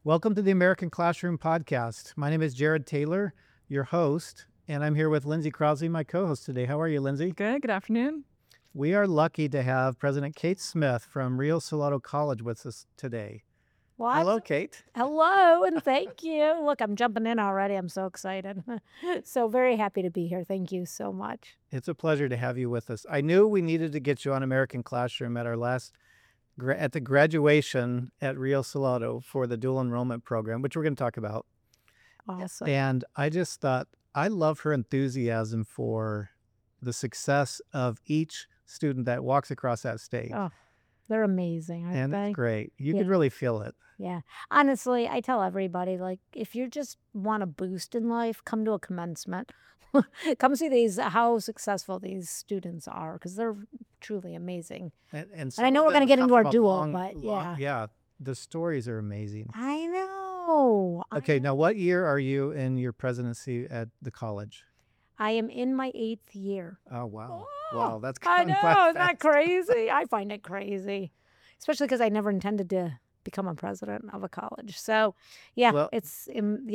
Welcome to the American Classroom Podcast. My name is Jared Taylor, your host, and I'm here with Lindsay Crosby, my co-host today. How are you, Lindsay? Good afternoon. We are lucky to have President Kate Smith from Rio Salado College with us today. Well, Hello, Kate. Hello, and thank you. Look, I'm jumping in already. I'm so excited. So very happy to be here. Thank you so much. It's a pleasure to have you with us. I knew we needed to get you on American Classroom at our last at the graduation at Rio Salado for the dual enrollment program, which we're going to talk about. Awesome. And I just thought, I love her enthusiasm for the success of each student that walks across that stage. Oh, they're amazing, aren't And they? it's great. You could Yeah. really feel it. Yeah. Honestly, I tell everybody, like, if you just want a boost in life, come to a commencement. Come see how successful these students are, because they're truly amazing. And I know we're going to get into our dual, but yeah. Yeah, the stories are amazing. I know. Okay, now what year are you in your presidency at the college? I am in my 8th year. Oh, wow. Oh, Wow, that's I gone know, by isn't that fast. crazy? I find it crazy, especially because I never intended to become a president of a college. So, yeah, Well, it's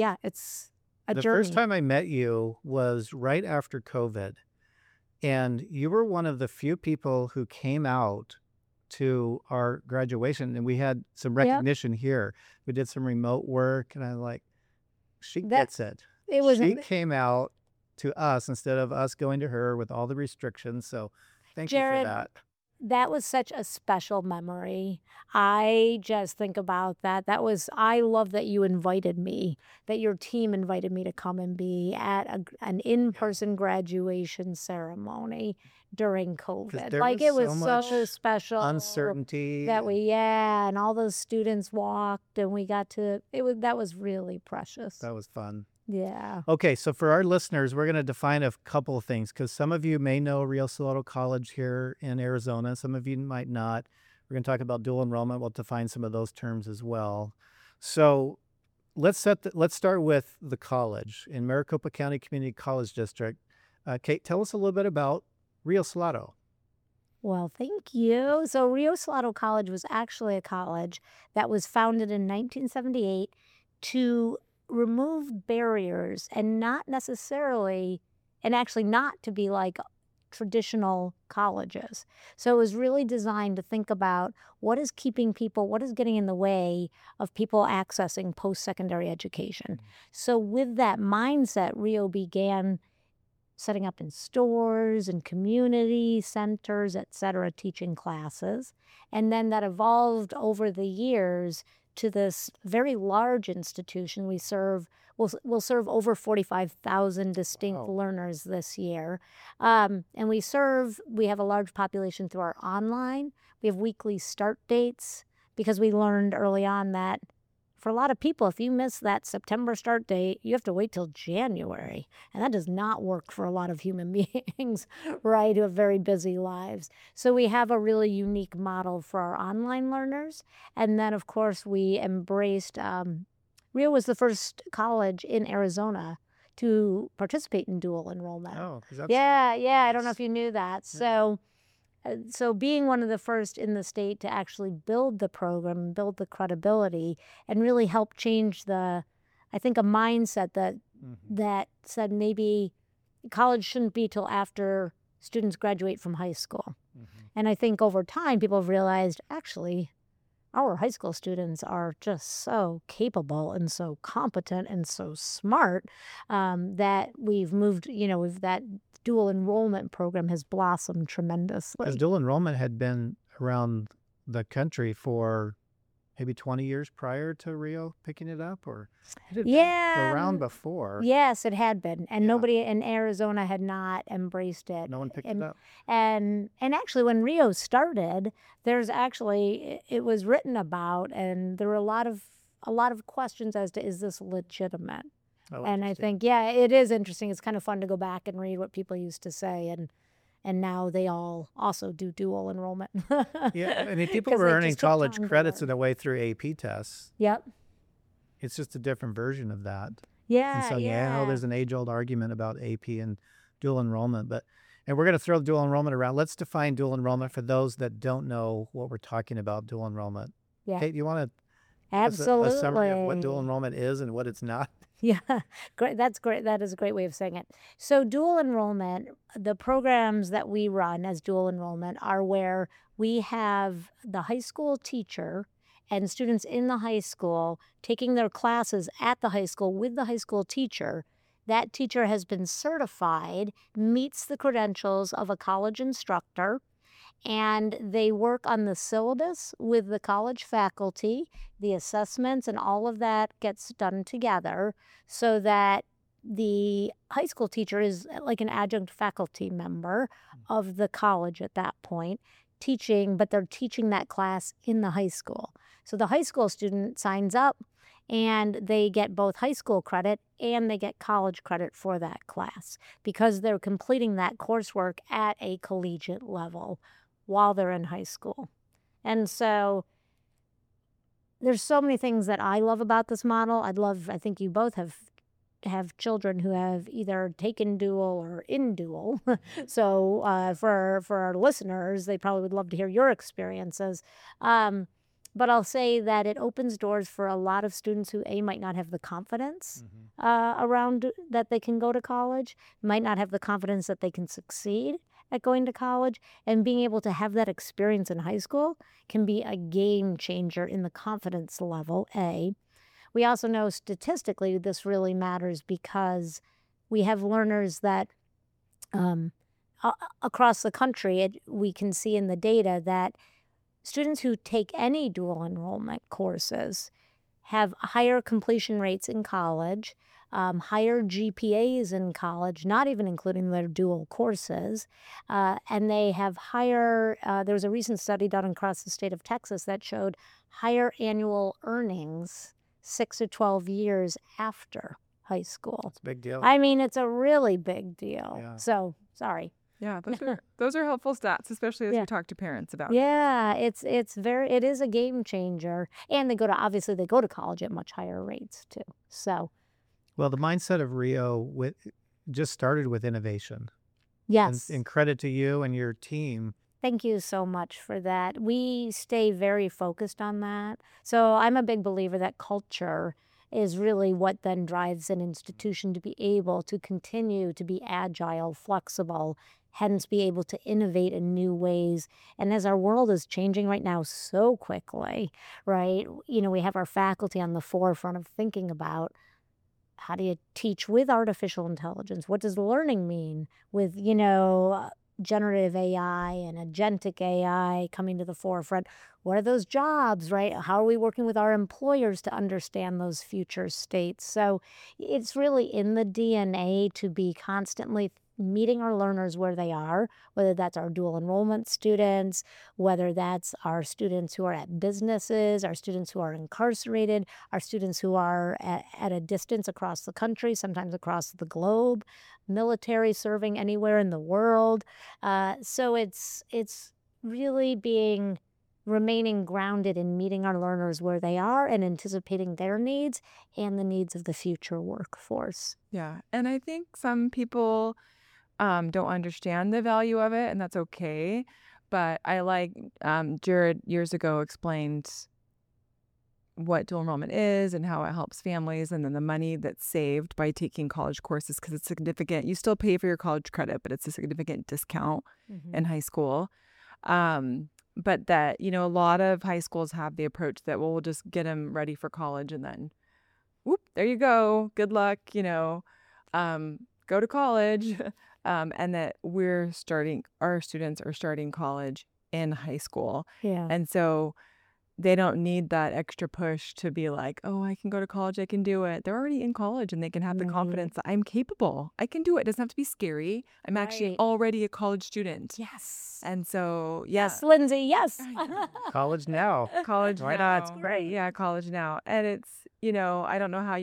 a the journey. first time I met you was right after COVID, and you were one of the few people who came out to our graduation, and we had some Yep. recognition here. We did some remote work, and I'm like, she That- gets it. It was She came out to us instead of us going to her with all the restrictions. So thank you for Jared, that. that was such a special memory. I just think about that. I love that you invited me, that your team invited me to come and be at an in-person graduation ceremony during COVID. there Like, was it was so so much special. Uncertainty. That and all those students walked, and we got to, that was really precious. That was fun. Yeah. Okay, so for our listeners, we're going to define a couple of things because some of you may know Rio Salado College here in Arizona. Some of you might not. We're going to talk about dual enrollment. We'll define some of those terms as well. So let's start with the college in Maricopa County Community College District. Kate, tell us a little bit about Rio Salado. Well, thank you. So Rio Salado College was actually a college that was founded in 1978 to remove barriers and not to be like traditional colleges. So it was really designed to think about what is getting in the way of people accessing post-secondary education. So with that mindset, Rio began setting up in stores and community centers, etc., teaching classes. And then that evolved over the years to this very large institution. We'll serve over 45,000 distinct Wow. learners this year. And we have a large population through our online. We have weekly start dates because we learned early on that for a lot of people, if you miss that September start date, you have to wait till January. And that does not work for a lot of human beings, right, who have very busy lives. So we have a really unique model for our online learners. And then, of course, we embraced, Rio was the first college in Arizona to participate in dual enrollment. Oh, that's Yeah, I don't know if you knew that. So being one of the first in the state to actually build the program, build the credibility, and really help change a mindset that said maybe college shouldn't be till after students graduate from high school. And I think over time, people have realized, actually, our high school students are just so capable and so competent and so smart that we've moved, that dual enrollment program has blossomed tremendously. Because dual enrollment had been around the country for maybe 20 years prior to Rio picking it up, or it had been around before. Yes, it had been, and nobody in Arizona had not embraced it. No one picked it up. And actually, when Rio started, it was written about, and there were a lot of questions as to, is this legitimate? Oh, And I interesting. think, it is interesting. It's kind of fun to go back and read what people used to say, and now they all also do dual enrollment. Yeah, I mean, people 'Cause were they earning just took college time to credits in learn. a way through AP tests. Yep. It's just a different version of that. And Yeah, so, I know there's an age-old argument about AP and dual enrollment, and we're going to throw dual enrollment around. Let's define dual enrollment for those that don't know what we're talking about, dual enrollment. Yeah. Kate, you want to Give us a summary of what dual Absolutely. enrollment is and what it's not. Yeah, great. That's great. That is a great way of saying it. So, dual enrollment, the programs that we run as dual enrollment are where we have the high school teacher and students in the high school taking their classes at the high school with the high school teacher. That teacher has been certified, meets the credentials of a college instructor, and they work on the syllabus with the college faculty. The assessments and all of that gets done together so that the high school teacher is like an adjunct faculty member of the college at that point, teaching, but they're teaching that class in the high school. So the high school student signs up and they get both high school credit and they get college credit for that class because they're completing that coursework at a collegiate level while they're in high school. And so there's so many things that I love about this model. I think you both have children who have either taken dual or in dual. So for our listeners, they probably would love to hear your experiences. But I'll say that it opens doors for a lot of students who might not have the confidence around that they can go to college, might not have the confidence that they can succeed at going to college, and being able to have that experience in high school can be a game changer in the confidence level, A. We also know statistically this really matters because we have learners that across the country, we can see in the data that students who take any dual enrollment courses have higher completion rates in college, higher GPAs in college, not even including their dual courses, and they have higher, there was a recent study done across the state of Texas that showed higher annual earnings 6 to 12 years after high school. It's a big deal. I mean, it's a really big deal. Yeah. So, sorry. Yeah, those are helpful stats, especially as Yeah. we talk to parents about it. Yeah, it is a game changer. And they go to college at much higher rates too. So, Well, the mindset of Rio just started with innovation. yes. And credit to you and your team. Thank you so much for that. We stay very focused on that. So I'm a big believer that culture is really what then drives an institution to be able to continue to be agile, flexible, hence be able to innovate in new ways. And as our world is changing right now so quickly, right? We have our faculty on the forefront of thinking about how do you teach with artificial intelligence? What does learning mean with, generative AI and agentic AI coming to the forefront? What are those jobs, right? How are we working with our employers to understand those future states? So it's really in the DNA to be constantly meeting our learners where they are, whether that's our dual enrollment students, whether that's our students who are at businesses, our students who are incarcerated, our students who are at a distance across the country, sometimes across the globe, military serving anywhere in the world. So it's really remaining grounded in meeting our learners where they are and anticipating their needs and the needs of the future workforce. Yeah, and I think some people don't understand the value of it, and that's okay. But I like Jared years ago explained what dual enrollment is and how it helps families, and then the money that's saved by taking college courses, because it's significant. You still pay for your college credit, but it's a significant discount in high school. But that, a lot of high schools have the approach that, well, we'll just get them ready for college and then, whoop, there you go. Good luck, go to college. And that our students are starting college in high school. Yeah. And so they don't need that extra push to be like, oh, I can go to college, I can do it. They're already in college and they can have the confidence that I'm capable. I can do it. It doesn't have to be scary. I'm actually Right. already a college student. Yes. And so, Yes, Lindsay, yes. College now. college Why now. not? It's great. Yeah, college now. And it's, I don't know how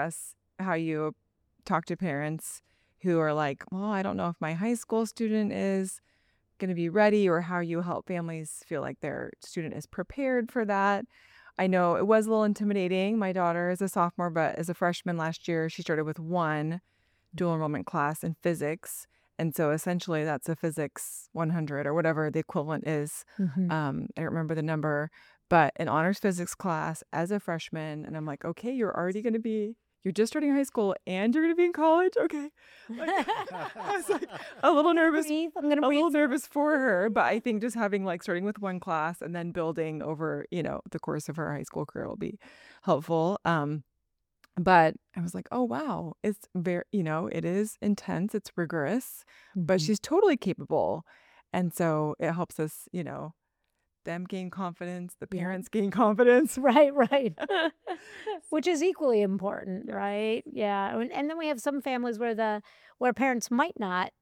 you talk to parents who are like, well, I don't know if my high school student is going to be ready, or how you help families feel like their student is prepared for that. I know it was a little intimidating. My daughter is a sophomore, but as a freshman last year, she started with one dual enrollment class in physics. And so essentially that's a physics 100 or whatever the equivalent is. Mhm. I don't remember the number, but an honors physics class as a freshman. And I'm like, okay, you're just starting high school and you're going to be in college. Okay. Like, I was like a little nervous, I'm gonna a breathe. little nervous for her, but I think just having like starting with one class and then building over, the course of her high school career will be helpful. But I was like, oh, wow, it's very, it is intense. It's rigorous, but Mhm. she's totally capable. And so it helps us, them gain confidence, the Yeah. parents gain confidence. Right, right. Which is equally important, right? Yeah. And then we have some families where parents might not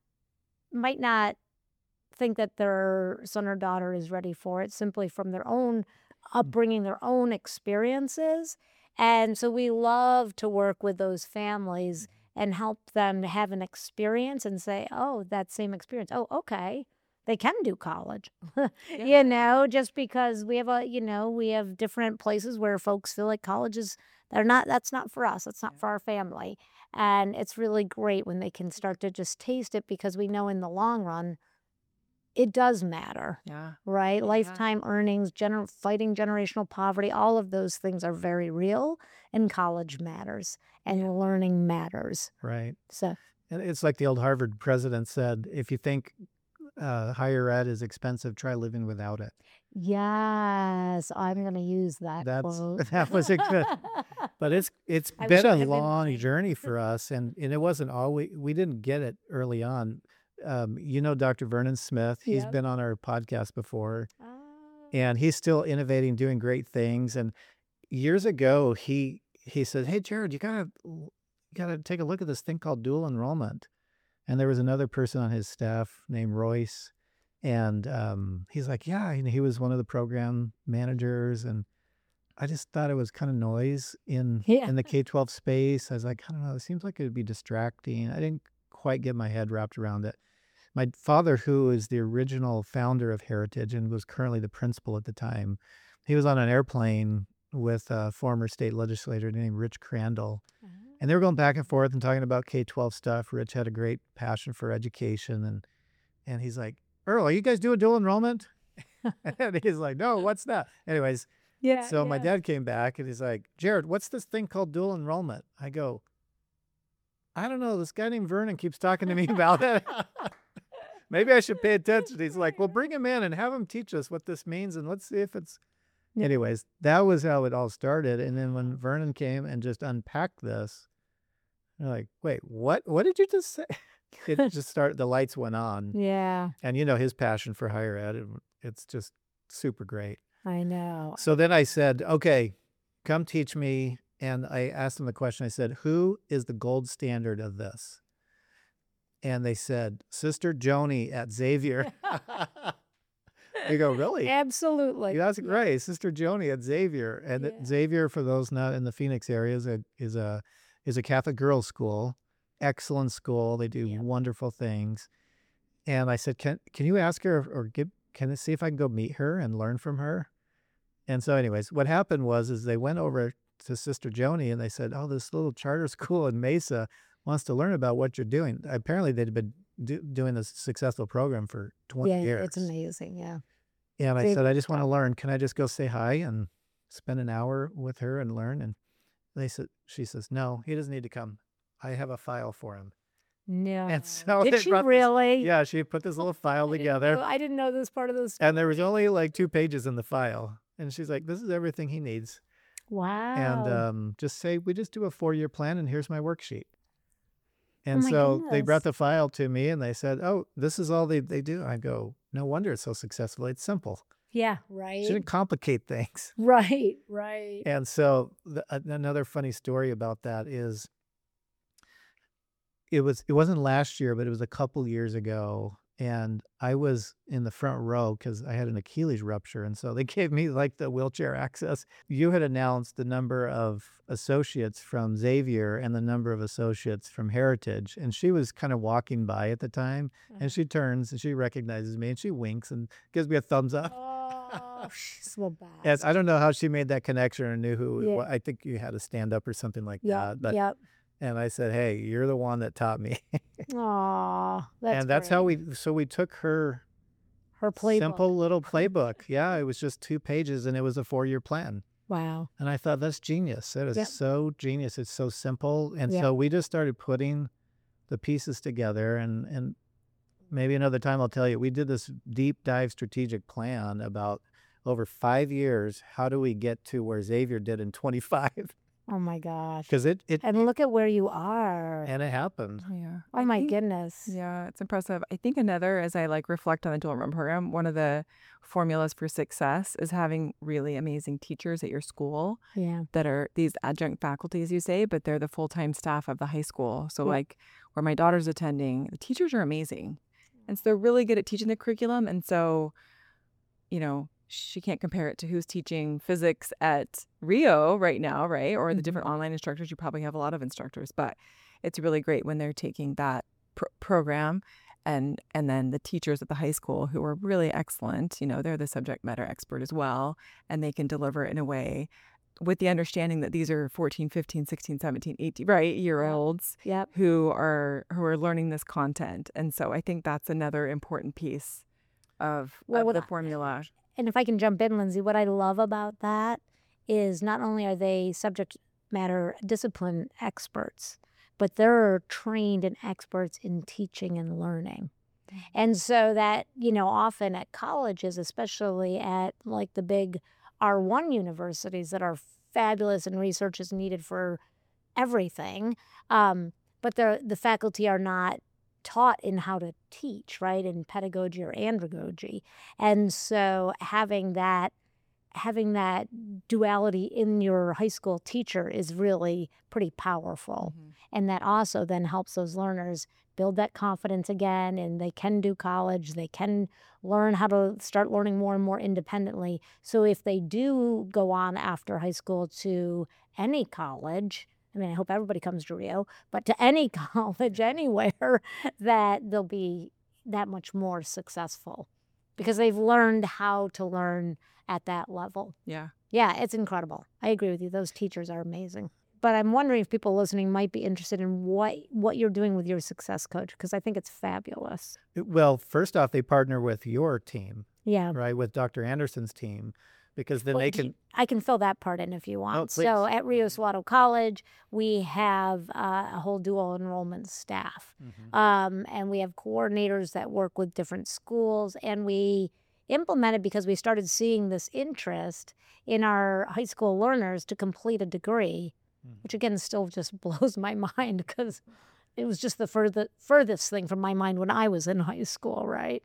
think that their son or daughter is ready for it simply from their own upbringing, their own experiences. And so we love to work with those families and help them to have an experience and say, oh, that same experience. Oh, okay. They can do college, just because we have different places where folks feel like college that's not for us. That's not for our family. And it's really great when they can start to just taste it because we know in the long run, it does matter, Yeah. right? Lifetime earnings, fighting generational poverty, all of those things are very real, and college matters, and learning matters. Right. So, And it's like the old Harvard president said, if you think higher ed is expensive, try living without it. yes, I'm going to use that quote. That was a good, but it's I been wish it a had been long mine. journey for us, and it wasn't always, we didn't get it early on. Dr. Vernon Smith, he's Yep. been on our podcast before, Ah. and he's still innovating, doing great things. And years ago, he said, "Hey, Jared, you gotta take a look at this thing called dual enrollment." And there was another person on his staff named Royce, and he's like, "Yeah," and he was one of the program managers, and I just thought it was kind of noise in Yeah. the K-12 space. I was like, I don't know, it seems like it would be distracting. I didn't quite get my head wrapped around it. My father, who is the original founder of Heritage and was currently the principal at the time, he was on an airplane with a former state legislator named Rich Crandall. And they were going back and forth and talking about K-12 stuff. Rich had a great passion for education. And he's like, Earl, are you guys doing dual enrollment? And he's like, no, what's that? Anyways, Yeah. so my dad came back and he's like, Jared, what's this thing called dual enrollment? I go, I don't know. This guy named Vernon keeps talking to me about it. Maybe I should pay attention. He's like, well, bring him in and have him teach us what this means. And let's see if it's. Yeah. Anyways, that was how it all started. And then when Vernon came and just unpacked this, they're like, wait, what? What did you just say? It just started, the lights went on. Yeah, And his passion for higher ed, it's just super great. I know. So then I said, okay, come teach me. And I asked them the question. I said, who is the gold standard of this? And they said, Sister Joni at Xavier. You go, really? Absolutely. That's great. Sister Joni at Xavier. And Yeah. Xavier, for those not in the Phoenix area, is a Catholic girls' school. Excellent school. They do Yeah. wonderful things. And I said, can you ask her can I see if I can go meet her and learn from her? And so anyways, what happened is they went over to Sister Joni and they said, oh, this little charter school in Mesa wants to learn about what you're doing. Apparently they'd been doing this successful program for 20 years. It's amazing. Yeah. And I Big said, I just want to learn. Can I just go say hi and spend an hour with her and learn? And she says, no, he doesn't need to come. I have a file for him. No. And so Did they she brought this- really? Yeah, she put this little file together. I didn't know this part of the story. And there was only like 2 pages in the file. And she's like, this is everything he needs. Wow. And just say, we just do a 4-year plan and here's my worksheet. And my so they brought goodness. the file to me and they said, oh, this is all they do. I go, no wonder it's so successful. It's simple. Yeah. Right. Shouldn't complicate things. Right. Right. And so another funny story about that is it wasn't last year, but it was a couple years ago. And I was in the front row because I had an Achilles rupture. And so they gave me like the wheelchair access. You had announced the number of associates from Xavier and the number of associates from Heritage. And she was kind of walking by at the time. And she turns and she recognizes me and she winks and gives me a thumbs up. Oh, she's the best. And I don't know how she made that connection or knew who. Yeah. I think you had to stand up or something like Yep. that. But Yep. And I said, hey, you're the one that taught me. Aw, that's And that's how great. we took her Her playbook. simple little playbook. Yeah, it was just 2 pages and it was a 4-year plan. Wow. And I thought, that's genius. That is Yep. so genius. It's so simple. And Yep. so we just started putting the pieces together. And maybe another time I'll tell you, we did this deep dive strategic plan about over 5 years. How do we get to where Xavier did in 25? Oh my gosh. Because it And look at where you are. and it happened. Yeah. Oh I my think- goodness. Yeah, it's impressive. I think another, as I like reflect on the dual enrollment program, one of the formulas for success is having really amazing teachers at your school Yeah. that are these adjunct faculty, as you say, but they're the full-time staff of the high school. So Yeah. like where my daughter's attending, the teachers are amazing. And so they're really good at teaching the curriculum. And so, she can't compare it to who's teaching physics at Rio right now, right? Or the different online instructors. You probably have a lot of instructors, but it's really great when they're taking that program and then the teachers at the high school who are really excellent, they're the subject matter expert as well, and they can deliver it in a way with the understanding that these are 14, 15, 16, 17, 18, right, year-olds Yep. who are learning this content. And so I think that's another important piece of the formula. And if I can jump in, Lindsay, what I love about that is not only are they subject matter discipline experts, but they're trained and experts in teaching and learning. And so that, often at colleges, especially at like the big R1 universities that are fabulous and research is needed for everything, but the faculty are not taught in how to teach, right, in pedagogy or andragogy. And so having that duality in your high school teacher is really pretty powerful. And that also then helps those learners build that confidence again, and they can do college, they can learn how to start learning more and more independently. So if they do go on after high school to any college, I hope everybody comes to Rio, but to any college anywhere, that they'll be that much more successful because they've learned how to learn at that level. Yeah. Yeah, it's incredible. I agree with you. Those teachers are amazing. But I'm wondering if people listening might be interested in what you're doing with your success coach, because I think it's fabulous. Well, first off, they partner with your team, Yeah. right, with Dr. Anderson's team, because then Well, they can. I can fill that part in if you want. please. So at Rio Salado College, we have a whole dual enrollment staff. And we have coordinators that work with different schools. And we implemented, because we started seeing this interest in our high school learners to complete a degree, which again still just blows my mind because it was just the furthest thing from my mind when I was in high school, right?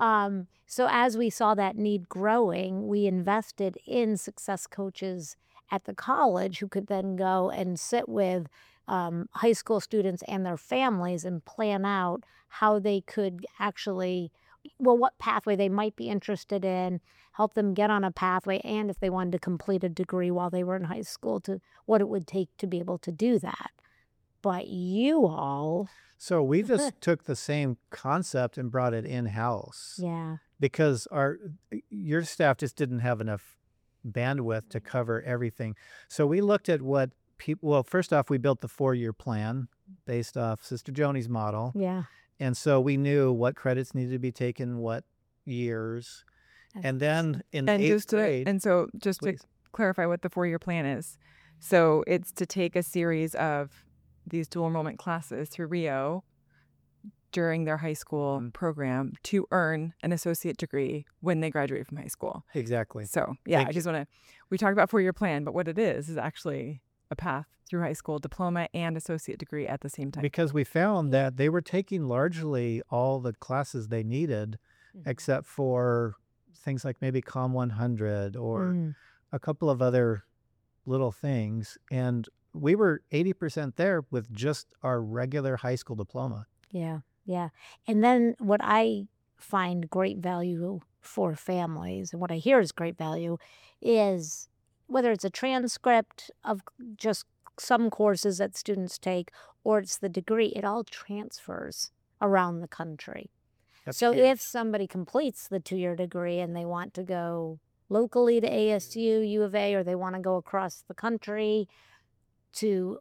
So as we saw that need growing, we invested in success coaches at the college who could then go and sit with high school students and their families and plan out how they could actually, what pathway they might be interested in, help them get on a pathway, and if they wanted to complete a degree while they were in high school, to what it would take to be able to do that. But you all... So we just took the same concept and brought it in-house. Yeah. Because your staff just didn't have enough bandwidth to cover everything. So we looked at what people, well, first off, we built the 4-year plan based off Sister Joni's model. Yeah. And so we knew what credits needed to be taken, what years. And then in And 8th grade... just please. to clarify what the 4-year plan is. So it's to take a series of these dual enrollment classes through Rio during their high school program to earn an associate degree when they graduate from high school. Exactly. So yeah, Thank I just want to, we talked about 4-year plan, but what it is actually a path through high school, diploma and associate degree at the same time. Because we found that they were taking largely all the classes they needed, except for things like maybe COM 100 or a couple of other little things. And we were 80% there with just our regular high school diploma. Yeah, yeah. And then what I find great value for families, and what I hear is great value, is whether it's a transcript of just some courses that students take, or it's the degree, it all transfers around the country. So if somebody completes the 2-year degree and they want to go locally to ASU, U of A, or they want to go across the country to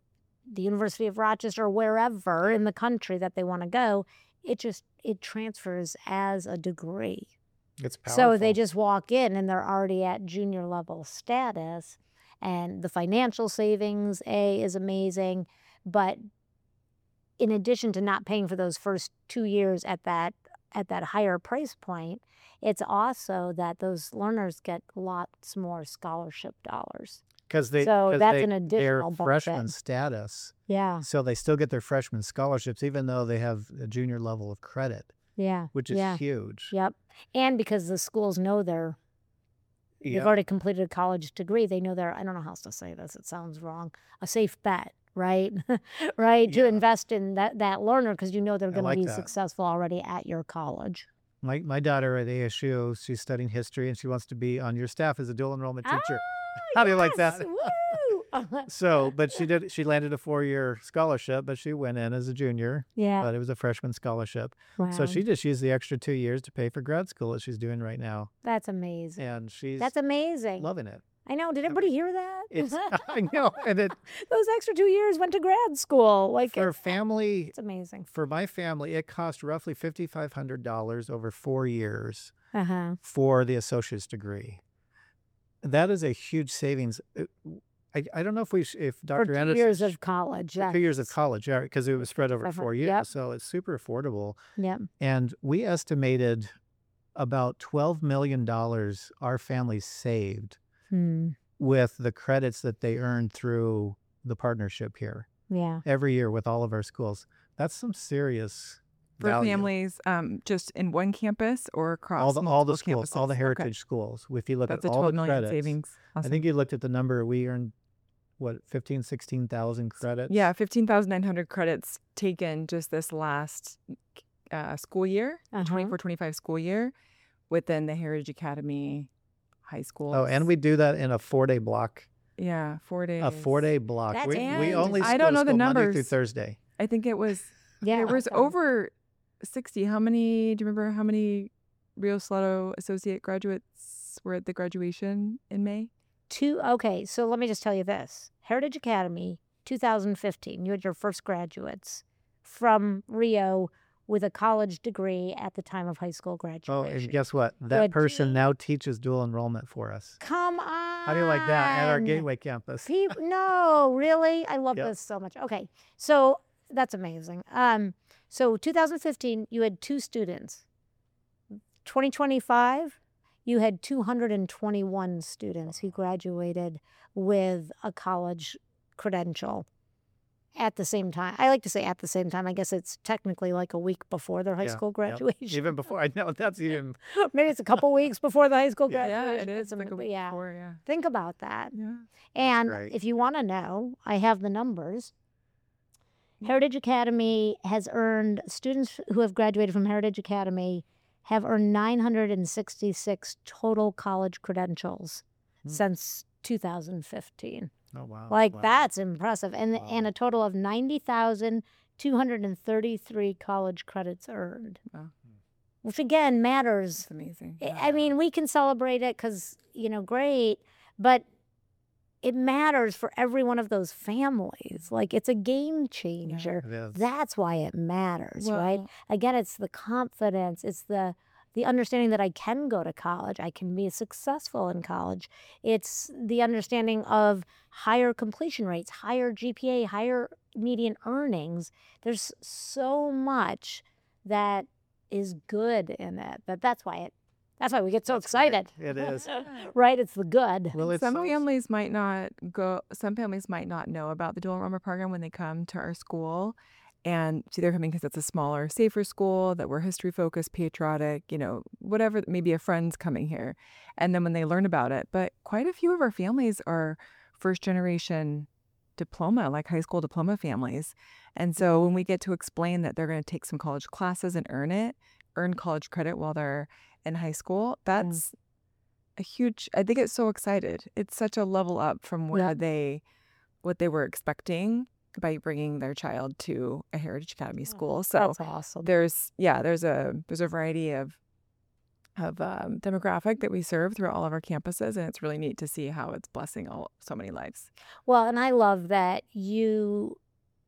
the University of Rochester or wherever in the country that they want to go, it transfers as a degree. It's powerful. So they just walk in and they're already at junior level status, and the financial savings is amazing. But in addition to not paying for those first 2 years at that higher price point, it's also that those learners get lots more scholarship dollars. Because So that's an additional they're freshman benefit. status, Yeah, so they still get their freshman scholarships even though they have a junior level of credit, yeah, which is yeah, huge. yep. And because the schools know they've Yeah. already completed a college degree, they know they're, I don't know how else to say this, it sounds wrong, a safe bet, right? Right, to Yeah. invest in that learner because you know they're I going like to be that. successful already at your college. My daughter at ASU, she's studying history and she wants to be on your staff as a dual enrollment teacher. Ah, How do you like yes, that? woo! So, but she landed a 4-year scholarship, but she went in as a junior, Yeah, but it was a freshman scholarship. So wow, she just used the extra 2 years to pay for grad school that she's doing right now. that's amazing. And she's That's amazing. loving it. I know. Did everybody hear that? It's, I know. And Those extra 2 years went to grad school. Like, for family, it's amazing. for my family, it cost roughly $5,500 over 4 years Uh-huh. for the associate's degree. That is a huge savings. I don't know if For Dr. 2 Anderson, years of college. 2 years of That's, college, yeah, because it was spread over 4 years. yep, So it's super affordable. yep. And we estimated about $12 million our family saved Hmm. with the credits that they earned through the partnership here Yeah. every year with all of our schools. That's some serious For value. families, just in one campus or across all the multiple schools, all the campuses? heritage schools. If you look That's at a all 12 the million credits, savings. I Awesome. think you looked at the number. We earned what 16,000 credits. Yeah, 15,900 credits taken just this last school year, the Uh-huh. 24-25 school year, within the Heritage Academy high schools. Oh, and we do that in a 4-day block. Yeah, 4 days. A 4-day block. That's We and only I go don't to know the school Monday through numbers. Thursday. I think it was Yeah. there was okay. over 60. How many? Do you remember how many Rio Salado associate graduates were at the graduation in May? Okay, so let me just tell you this. Heritage Academy, 2015, you had your first graduates from Rio with a college degree at the time of high school Oh, graduation. and guess what? That Good. person now teaches dual enrollment for us. Come on. How do you like that at our Gateway campus? No, really? I love Yep. this so much. Okay, so that's amazing. So 2015, you had 2 students. 2025, you had 221 students who graduated with a college credential at the same time. I like to say at the same time. I guess it's technically like a week before their high Yeah, school yep. graduation. Even before I know that's even Maybe it's a couple weeks before the high school Yeah. graduation. Yeah, it is It's like a week yeah. before. Yeah. Think about that. Yeah. And Right. if you want to know, I have the numbers. Heritage Academy has earned, students who have graduated from Heritage Academy have earned 966 total college credentials Hmm. since 2015. Oh wow. Like, wow. that's impressive. And Wow. a total of 90,233 college credits earned, Wow. which again matters. It's amazing. I mean, we can celebrate it because, great, but it matters for every one of those families. Like, it's a game changer. It is. That's why it matters, right? Well, Again, it's the confidence. It's the understanding that I can go to college. I can be successful in college. It's the understanding of higher completion rates, higher GPA, higher median earnings. There's so much that is good in it. That's why we get so That's great. excited. It is. Right? It's the good. Well, it's some so- families might not know about the dual enrollment program when they come to our school. And see, they're coming because it's a smaller, safer school, that we're history focused, patriotic, whatever, maybe a friend's coming here. And then when they learn about it, but quite a few of our families are first generation diploma, like high school diploma families. And so when we get to explain that they're going to take some college classes and earn college credit while they're in high school, that's a huge, I think it's so excited. It's such a level up from what they were expecting by bringing their child to a Heritage Academy school. So That's awesome. there's a variety of demographic that we serve through all of our campuses, and it's really neat to see how it's blessing so many lives. Well, and I love that you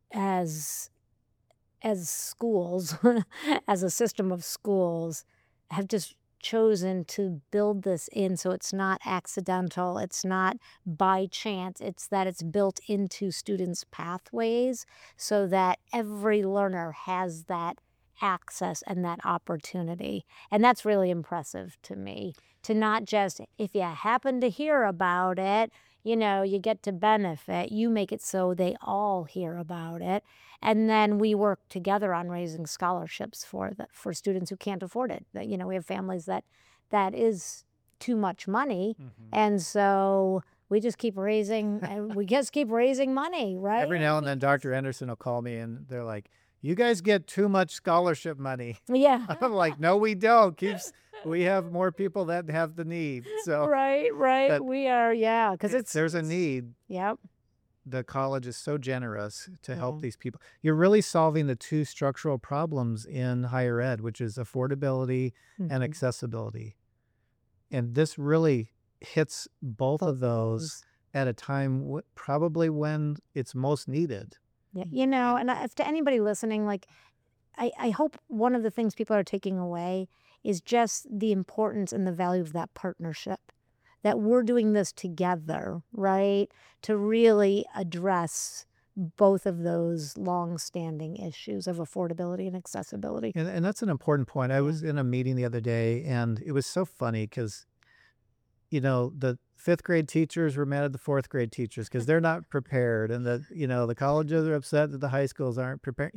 as schools, as a system of schools, have just chosen to build this in so it's not accidental, it's not by chance, it's that it's built into students' pathways so that every learner has that access and that opportunity. And that's really impressive to me, to not just, if you happen to hear about it, you get to benefit. You make it so they all hear about it. And then we work together on raising scholarships for students who can't afford it. We have families that is too much money, and so we just keep raising money, right? Every now and then, Dr. Anderson will call me and they're like, "You guys get too much scholarship money." Yeah. I'm like, "No, we don't. We have more people that have the need." So Right. that We are, yeah, because there's a need. yep. The college is so generous to help Yeah. these people. You're really solving the two structural problems in higher ed, which is affordability and Mhm. accessibility. And this really hits both of those at a time probably when it's most needed. Yeah, and if to anybody listening, like, I hope one of the things people are taking away is just the importance and the value of that partnership, that we're doing this together, right? To really address both of those long-standing issues of affordability and accessibility. And that's an important point. I was in a meeting the other day, and it was so funny because, the fifth grade teachers were mad at the fourth grade teachers because they're not prepared, and the colleges are upset that the high schools aren't prepared.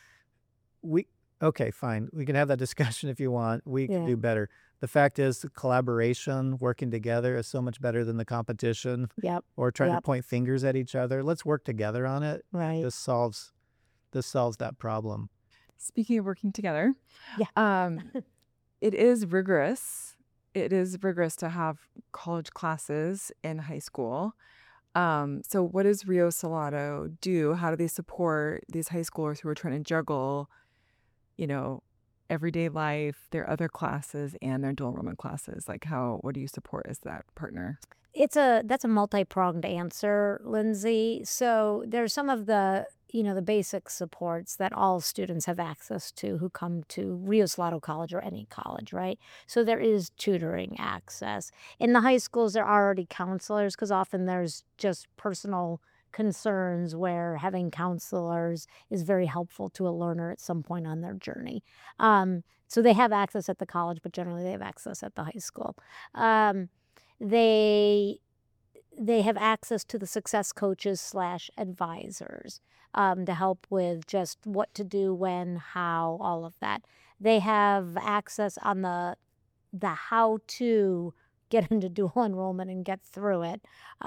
Okay, fine. We can have that discussion if you want. We can Yeah. do better. The fact is, the collaboration, working together is so much better than the competition Yep, or trying to Yep. point fingers at each other. Let's work together on it. right. This solves that problem. Speaking of working together, Yeah. it is rigorous. It is rigorous to have college classes in high school. So what does Rio Salado do? How do they support these high schoolers who are trying to juggle, everyday life, their other classes, and their dual enrollment classes? Like, what do you support as that partner? That's a multi-pronged answer, Lindsay. So there's some of the basic supports that all students have access to who come to Rio Salado College or any college, right? So there is tutoring access. In the high schools, there are already counselors because often there's just personal concerns where having counselors is very helpful to a learner at some point on their journey. So they have access at the college, but generally they have access at the high school. They have access to the success coaches / advisors to help with just what to do, when, how, all of that. They have access on the how to get into dual enrollment and get through it.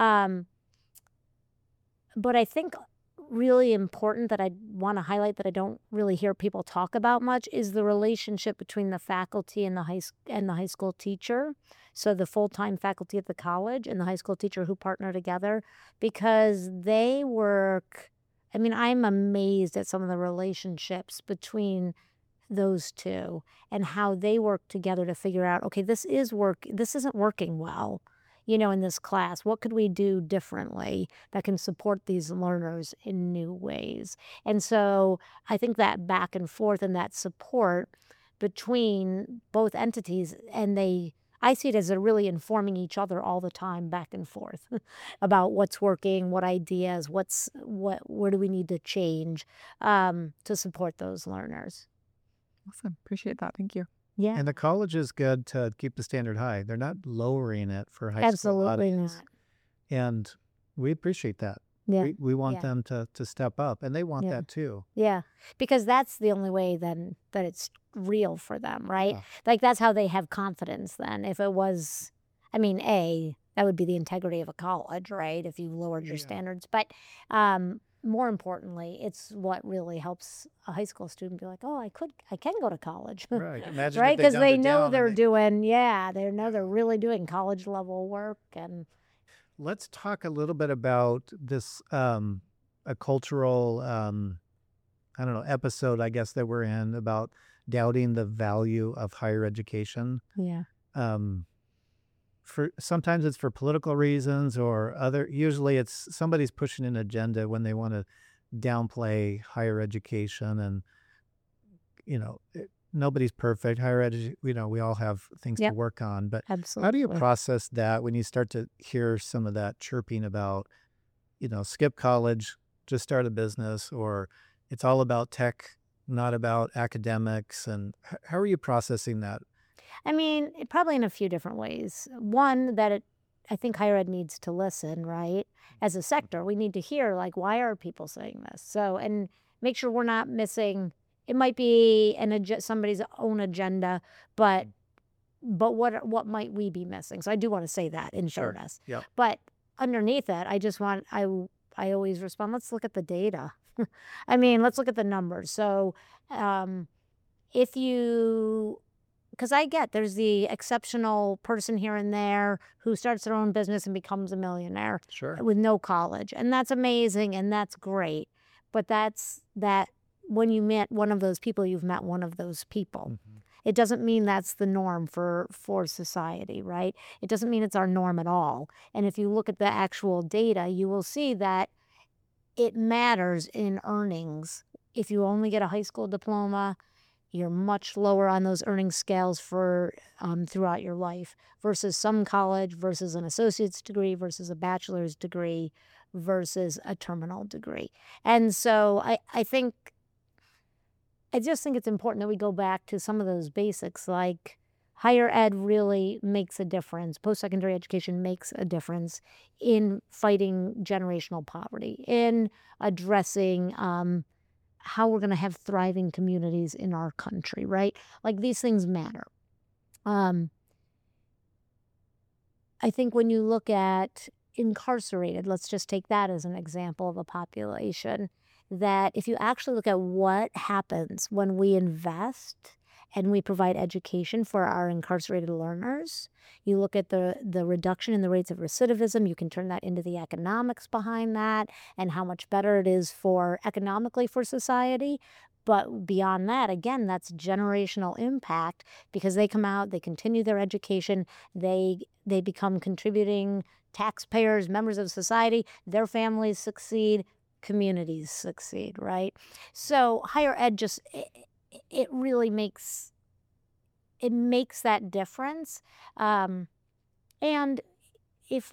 But I think really important that I want to highlight that I don't really hear people talk about much is the relationship between the faculty and the high school teacher. So the full-time faculty at the college and the high school teacher who partner together, because they work. I mean, I'm amazed at some of the relationships between those two and how they work together to figure out, okay, this isn't working well, in this class. What could we do differently that can support these learners in new ways? And so I think that back and forth and that support between both entities, and I see it as they're really informing each other all the time, back and forth, about what's working, what ideas, where do we need to change to support those learners. Awesome. Appreciate that. Thank you. Yeah, And the college is good to keep the standard high. They're not lowering it for high school absolutely audience. not. And we appreciate that. Yeah. We want Yeah. them to step up, and they want Yeah. that too. Yeah, because that's the only way then that it's real for them, right? Yeah. Like that's how they have confidence then. If it was, I mean, that would be the integrity of a college, right? If you lowered your Yeah. standards. But more importantly, it's what really helps a high school student be like, oh, I can go to college. Right. Imagine Right? if Because dumbed they it know down they're and doing, they know they're really doing college level work. And Let's talk a little bit about this a cultural I don't know, episode I guess that we're in about doubting the value of higher education. yeah, For sometimes it's for political reasons or usually it's somebody's pushing an agenda when they want to downplay higher education and, nobody's perfect. Higher education, we all have things to Yep, work on. But how do you absolutely. process that when you start to hear some of that chirping about, skip college, just start a business, or it's all about tech, not about academics? And how are you processing that? I mean, probably in a few different ways. One, I think higher ed needs to listen, right? As a sector, we need to hear, like, why are people saying this? So, and make sure we're not missing. It might be somebody's own agenda, but what might we be missing? So I do want to say that in Sure. fairness. Yep. But underneath it, I always respond, let's look at the data. I mean, let's look at the numbers. So um, if you, because I get there's the exceptional person here and there who starts their own business and becomes a millionaire Sure. with no college. And that's amazing and that's great. But when you met one of those people, you've met one of those people. Mhm. It doesn't mean that's the norm for society, right? It doesn't mean it's our norm at all. And if you look at the actual data, you will see that it matters in earnings. If you only get a high school diploma, you're much lower on those earning scales for throughout your life versus some college, versus an associate's degree, versus a bachelor's degree, versus a terminal degree. And so I just think it's important that we go back to some of those basics, like higher ed really makes a difference. Post-secondary education makes a difference in fighting generational poverty, in addressing how we're going to have thriving communities in our country, right? Like, these things matter. I think when you look at incarcerated, let's just take that as an example of a population, that if you actually look at what happens when we invest and we provide education for our incarcerated learners, you look at the reduction in the rates of recidivism, you can turn that into the economics behind that and how much better it is economically for society. But beyond that, again, that's generational impact, because they come out, they continue their education, they become contributing taxpayers, members of society, their families succeed, communities succeed, right? So higher ed it really makes that difference. And if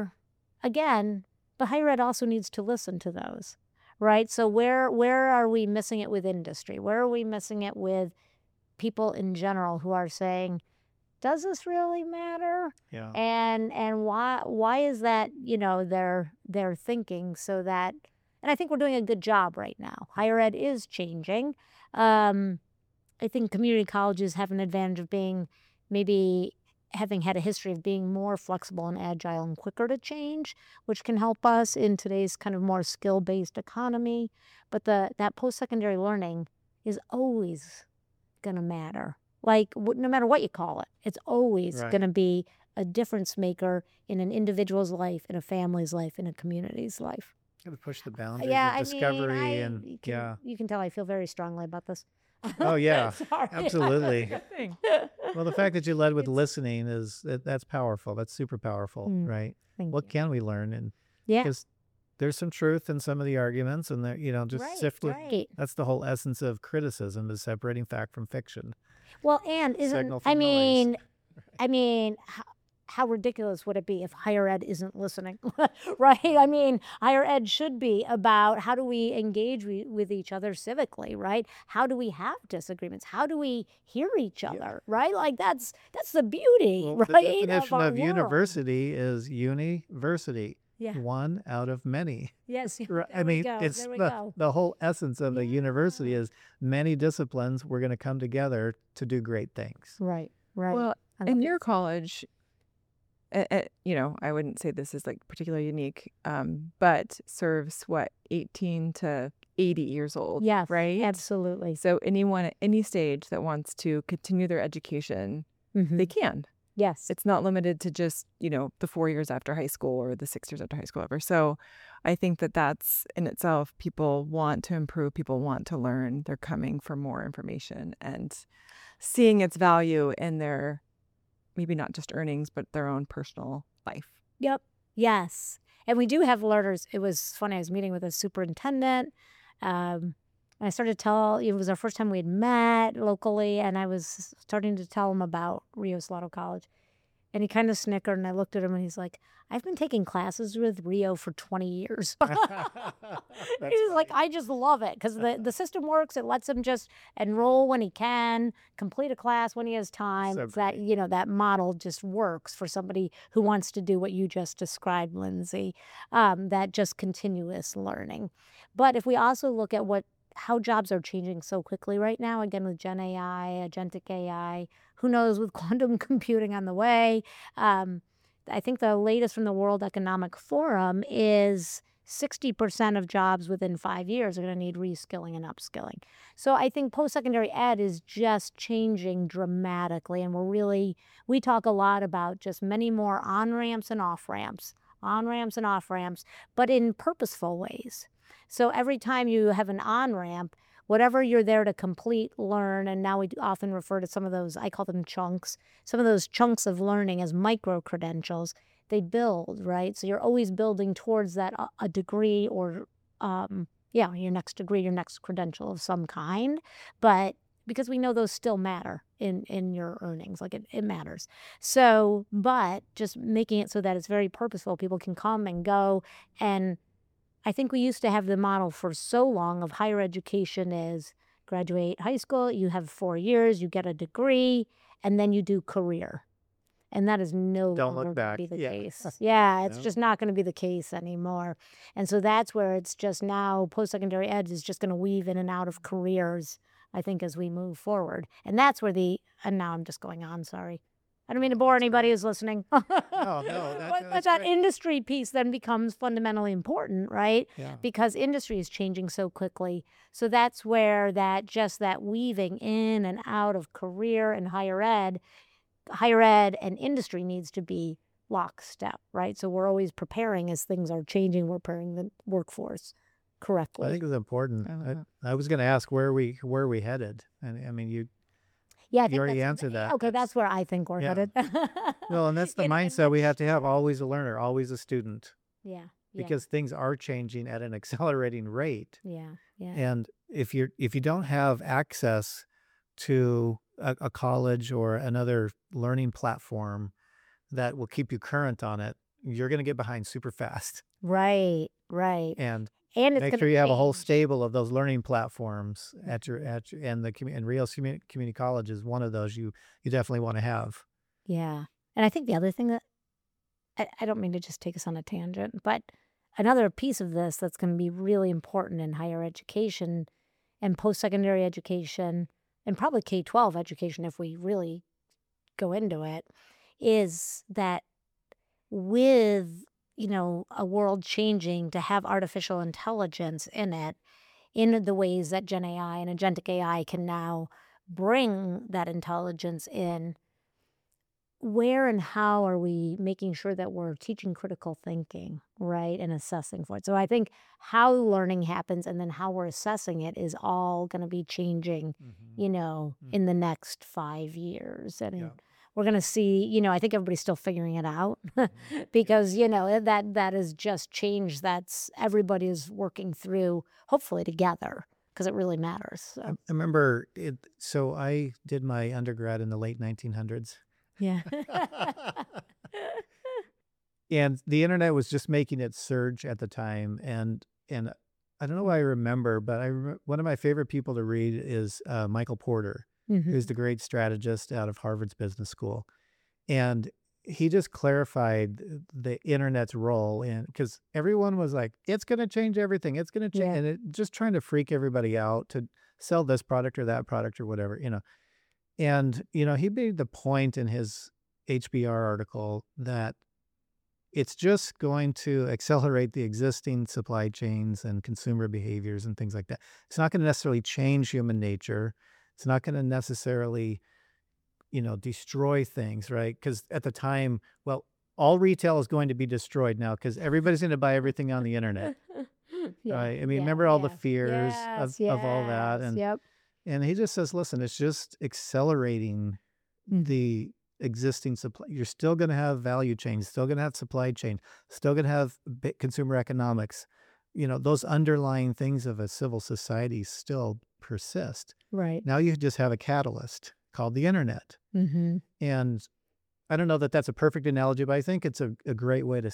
but higher ed also needs to listen to those, right? So where are we missing it with industry? Where are we missing it with people in general who are saying, does this really matter? Yeah. And why is that, their thinking, so that, and I think we're doing a good job right now. Higher ed is changing. I think community colleges have an advantage of maybe having had a history of being more flexible and agile and quicker to change, which can help us in today's kind of more skill-based economy. But that post-secondary learning is always going to matter. Like, no matter what you call it, it's always Right. going to be a difference maker in an individual's life, in a family's life, in a community's life. Got to push the boundaries Yeah, of discovery and you can tell I feel very strongly about this. Oh, yeah. Sorry. Absolutely. Good thing. Well, the fact that you led with listening that's powerful. That's super powerful, Mm, right? Thank What you. can we learn? And Yeah, because there's some truth in some of the arguments, and that just sift with. right. That's the whole essence of criticism, is separating fact from fiction. Well, and Signal from noise. I mean, how ridiculous would it be if higher ed isn't listening, right? I mean, higher ed should be about how do we engage with each other civically, right? How do we have disagreements? How do we hear each other, right? Like, that's the beauty, Well, right? the definition our of world. university is university. Yeah. One out of many. Yes. Right. There I we mean, go. it's There we go. the whole essence of a university Yeah. is many disciplines. We're going to come together to do great things. Right. Right. Well, I love in it. your college, I wouldn't say this is like particularly unique, but serves 18 to 80 years old, Yes, right? absolutely. So anyone at any stage that wants to continue their education, they can. Yes. It's not limited to just, the 4 years after high school or the 6 years after high school ever. So I think that that's in itself, people want to improve, people want to learn, they're coming for more information and seeing its value in their, maybe not just earnings, but their own personal life. Yep. Yes. And we do have learners. It was funny. I was meeting with a superintendent. And I started to tell, it was our first time we had met locally, and I was starting to tell him about Rio Salado College. And he kind of snickered, and I looked at him, and he's like, I've been taking classes with Rio for 20 years. He was like, I just love it because the system works. It lets him just enroll when he can, complete a class when he has time. So It's that, that model just works for somebody who wants to do what you just described, Lindsay, that just continuous learning. But if we also look at how jobs are changing so quickly right now, again, with Gen AI, agentic AI, who knows with quantum computing on the way. I think the latest from the World Economic Forum is 60% of jobs within 5 years are going to need reskilling and upskilling. So I think post-secondary ed is just changing dramatically. And we talk a lot about just many more on-ramps and off-ramps, but in purposeful ways. So every time you have an on-ramp, whatever you're there to complete, learn, and now we often refer to some of those, I call them chunks, some of those chunks of learning as micro-credentials, they build, right? So you're always building towards that, a degree or, your next degree, your next credential of some kind. But because we know those still matter in your earnings, like it matters. So, but just making it so that it's very purposeful, people can come and go. And I think we used to have the model for so long of higher education is graduate high school, you have 4 years, you get a degree, and then you do career. And that is no Don't longer look going to back. be the Yeah. case. Yeah, it's No. just not going to be the case anymore. And so that's where it's just now post-secondary ed is just going to weave in and out of careers, I think, as we move forward. And that's where and now I'm just going on, sorry. I don't mean to bore anybody who's listening. No, But that's that great. industry piece then becomes fundamentally important, right? Yeah. Because industry is changing so quickly. So that's where that weaving in and out of career and higher ed and industry needs to be lockstep, right? So we're always preparing as things are changing, we're preparing the workforce correctly. I think it's important. I love I was going to ask where are we headed, and I mean you Yeah, I think already that's- answered that. Okay, that's where I think we're Yeah. headed. Well, and that's the mindset we have to have. Always a learner, always a student, Yeah. because things are changing at an accelerating rate. Yeah. And if you don't have access to a college or another learning platform that will keep you current on it, you're going to get behind super fast. Right. And And it's make gonna sure you have a whole change. stable of those learning platforms and Rio Community College is one of those you definitely want to have. Yeah. And I think the other thing that I don't mean to just take us on a tangent, but another piece of this that's going to be really important in higher education and post-secondary education and probably K-12 education, if we really go into it, is that with, a world changing, to have artificial intelligence in it, in the ways that Gen AI and agentic AI can now bring that intelligence in, where and how are we making sure that we're teaching critical thinking, right, and assessing for it? So I think how learning happens and then how we're assessing it is all going to be changing, in the next 5 years. And Yeah. we're going to see, I think everybody's still figuring it out because, that is just change that's everybody is working through, hopefully together, because it really matters. So. I remember it. So I did my undergrad in the late 1900s. Yeah. And the internet was just making its surge at the time. And I don't know why I remember, but one of my favorite people to read is Michael Porter, who's the great strategist out of Harvard's Business School. And he just clarified the internet's role because everyone was like, it's going to change everything. It's going to change. Yeah. And just trying to freak everybody out to sell this product or that product or whatever, And, he made the point in his HBR article that it's just going to accelerate the existing supply chains and consumer behaviors and things like that. It's not going to necessarily change human nature. It's not going to necessarily, destroy things, right? Because at the time, all retail is going to be destroyed now because everybody's going to buy everything on the internet. Right? I mean, remember all the fears of all that. And Yep. And he just says, listen, it's just accelerating the existing supply. You're still going to have value chains, still going to have supply chain, still going to have consumer economics. Those underlying things of a civil society still persist. Right. Now you just have a catalyst called the internet. Mm-hmm. And I don't know that that's a perfect analogy, but I think it's a great way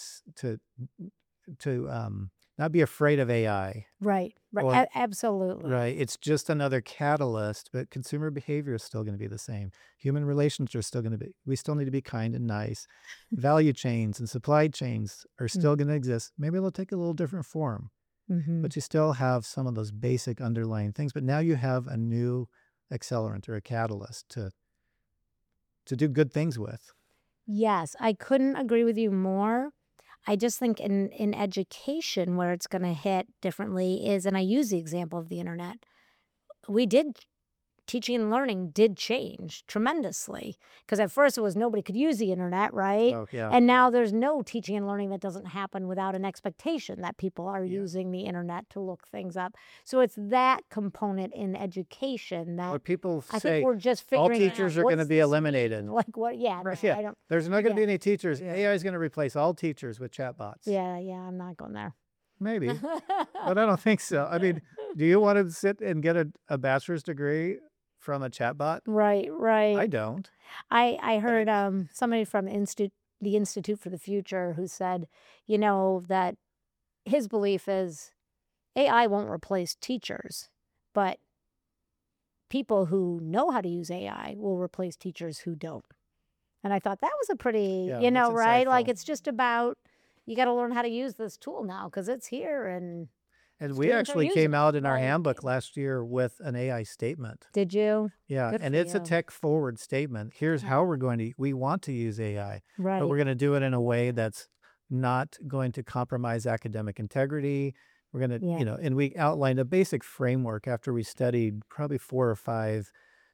to not be afraid of AI. Right. Right. Or- Absolutely. Right. It's just another catalyst, but consumer behavior is still going to be the same. Human relations are still going to be, we still need to be kind and nice. Value chains and supply chains are still going to exist. Maybe they'll take a little different form, Mm-hmm. but you still have some of those basic underlying things. But now you have a new accelerant or a catalyst to do good things with. Yes, I couldn't agree with you more. I just think in education where it's going to hit differently is, and I use the example of the internet, teaching and learning did change tremendously. Because at first it was nobody could use the internet, right? Oh, yeah. And now there's no teaching and learning that doesn't happen without an expectation that people are Yeah. using the internet to look things up. So it's that component in education that What people I say, think we're just all figuring out teachers are going to what's be this eliminated. mean? Like what? Yeah, Right. no, Yeah. I don't. There's not going to Yeah. be any teachers. Yeah. AI is going to replace all teachers with chatbots. Yeah, I'm not going there. Maybe, but I don't think so. I mean, do you want to sit and get a bachelor's degree from a chatbot? Right. I don't. I heard somebody from the Institute for the Future who said, that his belief is AI won't replace teachers, but people who know how to use AI will replace teachers who don't. And I thought that was a pretty, Yeah, that's right? Like insightful. it's just about you got to learn how to use this tool now because it's here. And And we Students are actually using came out in our Right. handbook last year with an AI statement. did you? Yeah, Good and for it's a you. tech forward statement. Here's how we want to use AI, Right. but we're going to do it in a way that's not going to compromise academic integrity. We're going to, Yeah. and we outlined a basic framework after we studied probably 4 or 5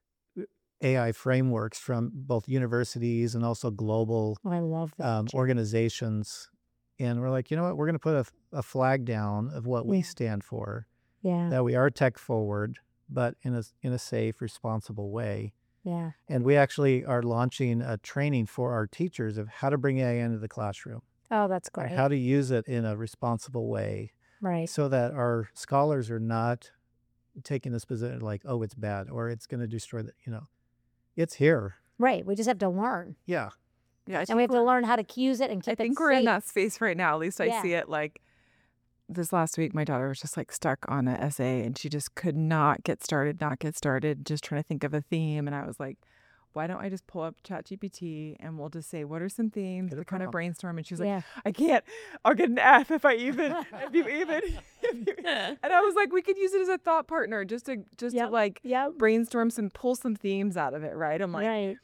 AI frameworks from both universities and also global I love that. Jim. organizations. And we're like, you know what? We're going to put a flag down of what we Yeah. stand for, Yeah. that we are tech forward, but in a safe, responsible way. Yeah. And we actually are launching a training for our teachers of how to bring AI into the classroom, Oh, that's or great. how to use it in a responsible way, Right. so that our scholars are not taking this position like, oh, it's bad or it's going to destroy the, it's here. Right. We just have to learn. Yeah. Yeah, I And think we have to we're- learn how to use it and keep I it think we're in safe. that space right now. At least I Yeah. see it. Like this last week, my daughter was just like stuck on an essay and she just could not get started, just trying to think of a theme. And I was like, why don't I just pull up ChatGPT and we'll just say, what are some themes Get a to kind of prompt. brainstorm? And she's like, Yeah. I can't. I'll get an F if I even, if you even. And I was like, we could use it as a thought partner just to Yep. like Yep. brainstorm pull some themes out of it, right? I'm like, Right.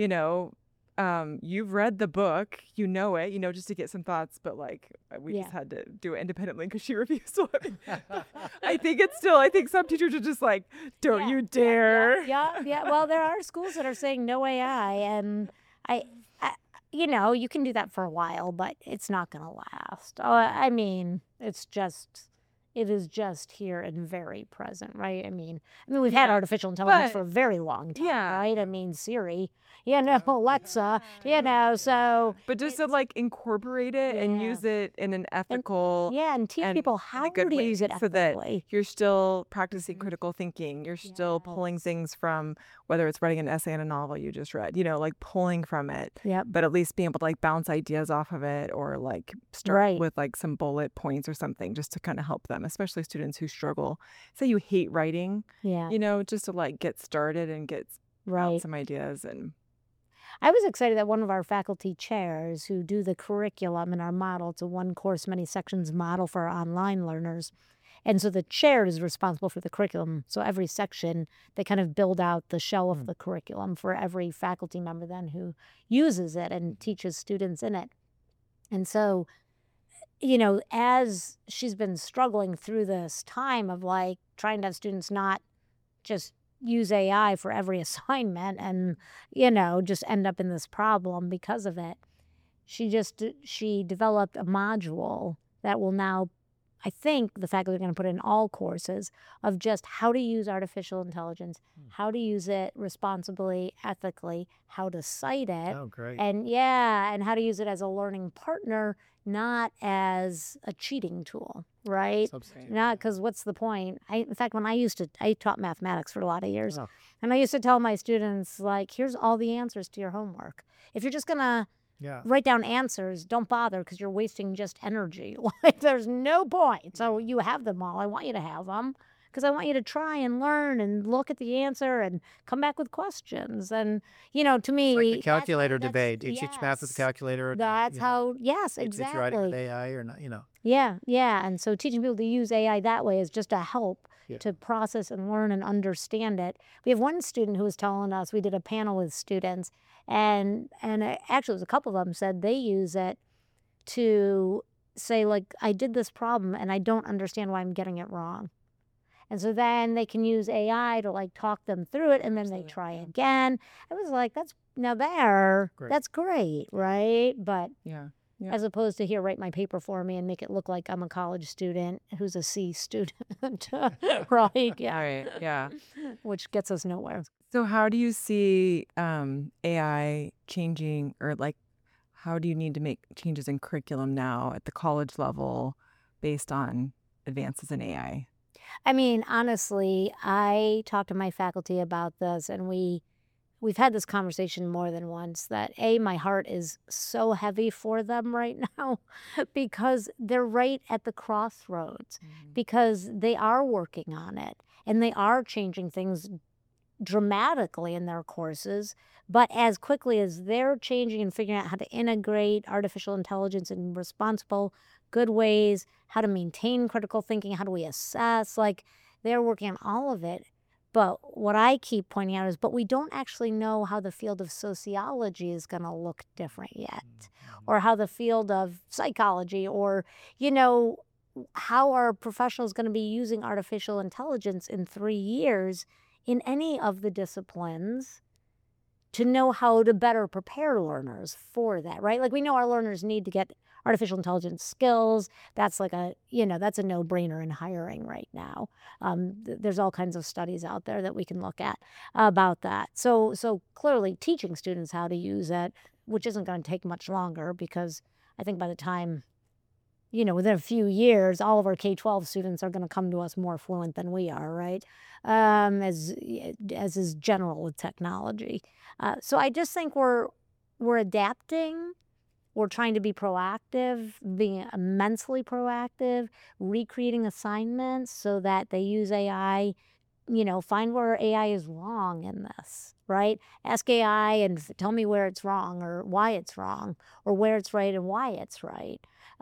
you've read the book, you know it, just to get some thoughts, but like we Yeah. just had to do it independently because she refused to let me. I think some teachers are just like, don't Yeah, you yeah, dare. Yeah. Well, there are schools that are saying no AI, and I you can do that for a while, but it's not going to last. I mean, it is just here and very present, right? I mean, we've had Yeah, artificial intelligence but- for a very long time, yeah. right? I mean, Siri, Alexa, so But just to like incorporate it and Yeah. use it in an ethical yeah, and teach and people in how a good to way use it so that ethically. you're still practicing Mhm. critical thinking. You're still pulling Yes. things from whether it's writing an essay in a novel you just read, like pulling from it. Yep. But at least being able to like bounce ideas off of it or like start Right. with like some bullet points or something just to kind of help them, especially students who struggle. Say you hate writing, Yeah. just to like get started and get out Right. some ideas and I was excited that one of our faculty chairs who do the curriculum in our model, it's a one course, many sections model for our online learners. And so the chair is responsible for the curriculum. So every section, they kind of build out the shell of the curriculum for every faculty member then who uses it and teaches students in it. And so, as she's been struggling through this time of like trying to have students not just use AI for every assignment and, just end up in this problem because of it, she developed a module that will now, I think the faculty are going to put in all courses of just how to use artificial intelligence, how to use it responsibly, ethically, how to cite it, Oh, great. and how to use it as a learning partner, not as a cheating tool, right? Substitute. Not because what's the point? In fact, when I taught mathematics for a lot of years, Oh, and I used to tell my students, like, here's all the answers to your homework. If you're just gonna yeah. write down answers, don't bother because you're wasting just energy. Like, there's no point. So you have them all. I want you to have them because I want you to try and learn and look at the answer and come back with questions. And, to me, It's like the that's- calculator that's- debate. Do you teach math with a yes. calculator? Or, That's how, yes, do you teach writing with exactly. AI or not? Yeah. And so teaching people to use AI that way is just a help Yeah. to process and learn and understand it. We have one student who was telling us, we did a panel with students, and actually it was a couple of them said they use it to say, like, I did this problem and I don't understand why I'm getting it wrong. And so then they can use AI to, like, talk them through it, and then they Absolutely, try yeah. again. I was like, that's great, right? But Yeah. as opposed to, here, write my paper for me and make it look like I'm a college student who's a C student, right? All right. Yeah. Which gets us nowhere. So how do you see AI changing, or like, how do you need to make changes in curriculum now at the college level based on advances in AI? I mean, honestly, I talked to my faculty about this, and we've had this conversation more than once that my heart is so heavy for them right now because they're right at the crossroads, because they are working on it and they are changing things dramatically in their courses. But as quickly as they're changing and figuring out how to integrate artificial intelligence in responsible, good ways, how to maintain critical thinking, how do we assess, like, they're working on all of it. But what I keep pointing out is, but we don't actually know how the field of sociology is going to look different yet, or how the field of psychology, or, how are professionals going to be using artificial intelligence in 3 years in any of the disciplines to know how to better prepare learners for that, right? Like, we know our learners need to get artificial intelligence skills. That's like that's a no-brainer in hiring right now. There's all kinds of studies out there that we can look at about that. So clearly teaching students how to use it, which isn't going to take much longer, because I think by the time, within a few years, all of our K-12 students are going to come to us more fluent than we are, right? As is general with technology. So I just think we're adapting. We're trying to be proactive, being immensely proactive, recreating assignments so that they use AI, find where AI is wrong in this, right? Ask AI and tell me where it's wrong, or why it's wrong, or where it's right and why it's right.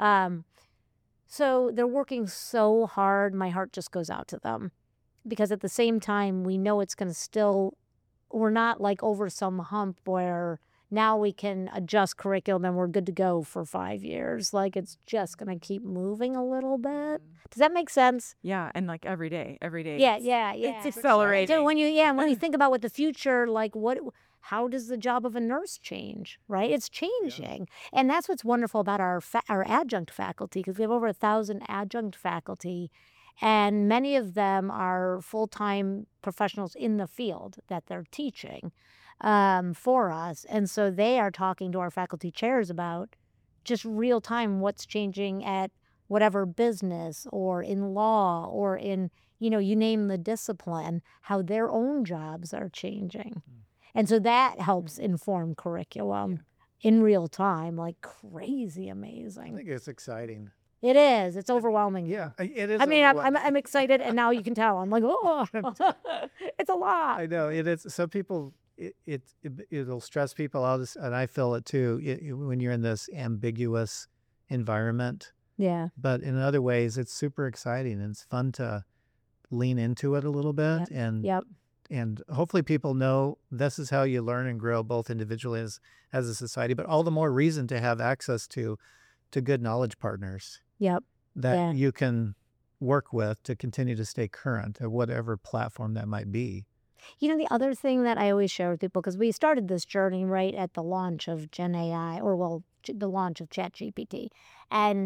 So they're working so hard. My heart just goes out to them, because at the same time, we know it's going to we're not like over some hump where now we can adjust curriculum and we're good to go for 5 years. Like, it's just going to keep moving a little bit. Does that make sense? Yeah, and like every day. Yeah. It's accelerating. So when you think about what the future, like, how does the job of a nurse change, right? It's changing. And that's what's wonderful about our adjunct faculty, because we have over 1,000 adjunct faculty, and many of them are full-time professionals in the field that they're teaching for us. And so they are talking to our faculty chairs about just real time what's changing at whatever business or in law or in, you name the discipline, how their own jobs are changing. And so that helps inform curriculum in real time, like crazy I amazing. think it's exciting. It is. It's overwhelming. Yeah, it is. I mean, overwhelming. I'm excited, and now you can tell. I'm like, oh, it's a lot. I know it is. Some people, it'll stress people out, and I feel it too, when you're in this ambiguous environment. Yeah. But in other ways, it's super exciting, and it's fun to lean into it a little bit, Yep. and hopefully people know this is how you learn and grow, both individually as a society, but all the more reason to have access to good knowledge partners Yep. that you can work with to continue to stay current at whatever platform that might be. The other thing that I always share with people, because we started this journey right at the launch of Gen AI, the launch of ChatGPT. And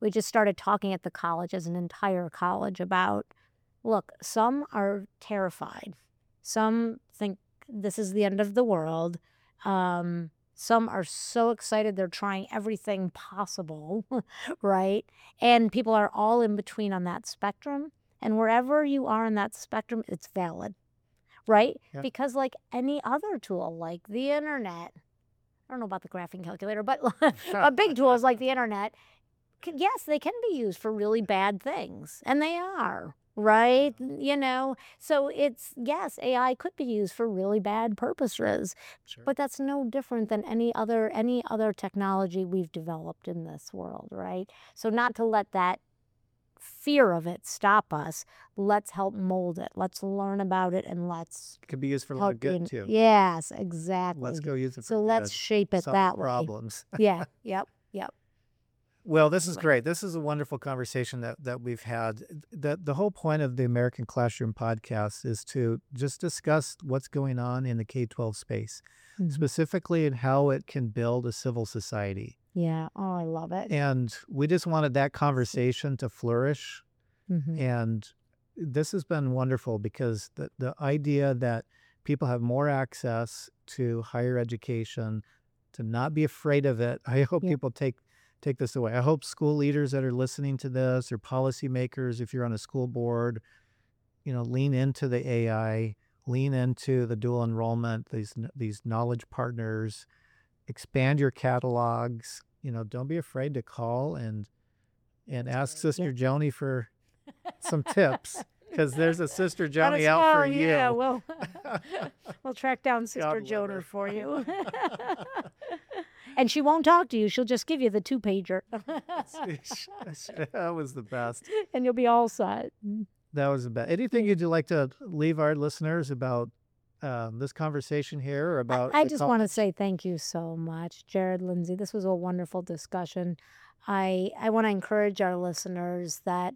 we just started talking at the college as an entire college about, look, some are terrified. Some think this is the end of the world. Some are so excited they're trying everything possible, right? And people are all in between on that spectrum. And wherever you are in that spectrum, it's valid, right? Yeah. Because like any other tool, like the internet, I don't know about the graphing calculator, but big tools like the internet, yes, they can be used for really bad things. And they are, right? So it's, yes, AI could be used for really bad purposes. Sure. But that's no different than any other technology we've developed in this world, right? So not to let that fear of it stop us. Let's help mold it. Let's learn about it, and let's It could be used for a lot of good too. Yes, exactly. Let's go use it for So let's good. shape it Solve that way. problems. Yeah. Yep. Well, this is Right. great. This is a wonderful conversation that we've had. The whole point of the American Classroom podcast is to just discuss what's going on in the K-12 space, Mhm. specifically in how it can build a civil society. Yeah. Oh, I love it. And we just wanted that conversation to flourish. Mhm. And this has been wonderful because the idea that people have more access to higher education, to not be afraid of it, I hope Yeah. people take this away. I hope school leaders that are listening to this, or policymakers, if you're on a school board, lean into the AI, lean into the dual enrollment, these knowledge partners, expand your catalogs. Don't be afraid to call and ask Sister Joni for some tips, because there's a Sister Joni out for you. Yeah, we'll track down Sister God love Jonah her. for you. And she won't talk to you. She'll just give you the 2-pager. That was the best. And you'll be all set. That was the best. Anything you'd like to leave our listeners about this conversation here, or about I the just want to say thank you so much, Jared, Lindsay. This was a wonderful discussion. I want to encourage our listeners that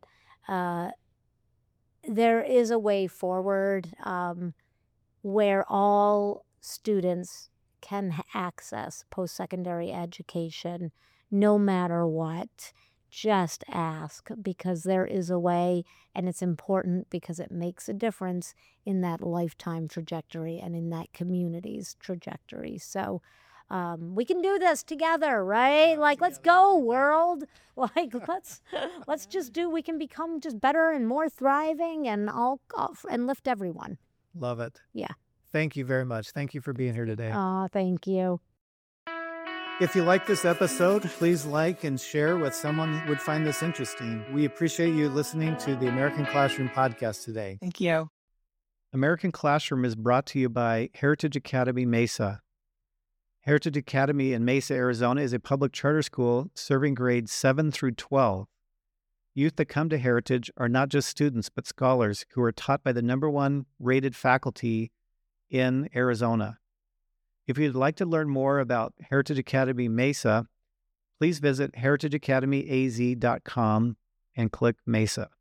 there is a way forward where all students can access post-secondary education no matter what. Just ask, because there is a way, and it's important because it makes a difference in that lifetime trajectory and in that community's trajectory. So we can do this together, right? Like, let's go, world. Like, let's just do. We can become just better and more thriving, and and lift everyone. Love it. Yeah. Thank you very much. Thank you for being here today. Oh, thank you. If you like this episode, please like and share with someone who would find this interesting. We appreciate you listening to the American Classroom podcast today. Thank you. American Classroom is brought to you by Heritage Academy Mesa. Heritage Academy in Mesa, Arizona is a public charter school serving grades 7 through 12. Youth that come to Heritage are not just students, but scholars who are taught by the #1 rated faculty in Arizona. If you'd like to learn more about Heritage Academy Mesa, please visit heritageacademyaz.com and click Mesa.